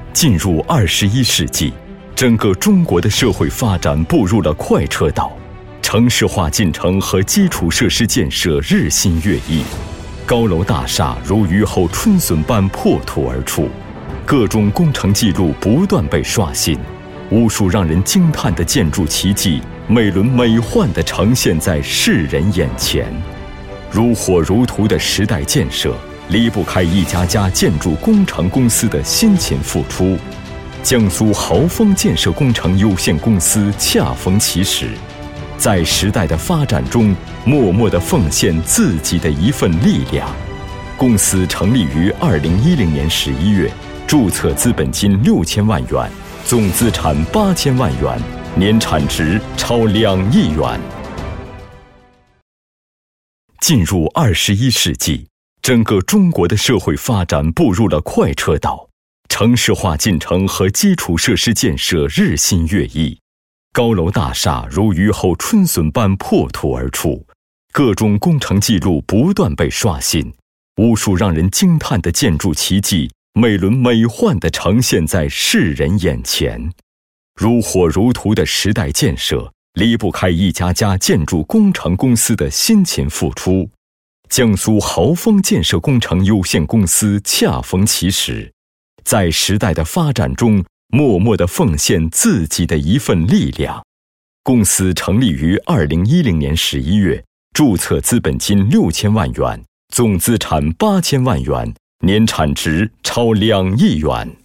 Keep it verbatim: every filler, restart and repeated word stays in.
进入二十一世纪，整个中国的社会发展步入了快车道，城市化进程和基础设施建设日新月异，高楼大厦如雨后春笋般破土而出，各种工程记录不断被刷新，无数让人惊叹的建筑奇迹美轮美奂地呈现在世人眼前。如火如荼的时代建设离不开一家家建筑工程公司的辛勤付出。江苏豪丰建设工程有限公司恰逢其时，在时代的发展中默默地奉献自己的一份力量。公司成立于二零一零年十一月，注册资本金六千万元，总资产八千万元，年产值超两亿元。进入二十一世纪，整个中国的社会发展步入了快车道，城市化进程和基础设施建设日新月异，高楼大厦如雨后春笋般破土而出，各种工程记录不断被刷新，无数让人惊叹的建筑奇迹美轮美奂地呈现在世人眼前。如火如荼的时代建设离不开一家家建筑工程公司的辛勤付出。江苏豪丰建设工程有限公司恰逢其时，在时代的发展中默默地奉献自己的一份力量。公司成立于二零一零年十一月，注册资本金六千万元，总资产八千万元，年产值超两亿元。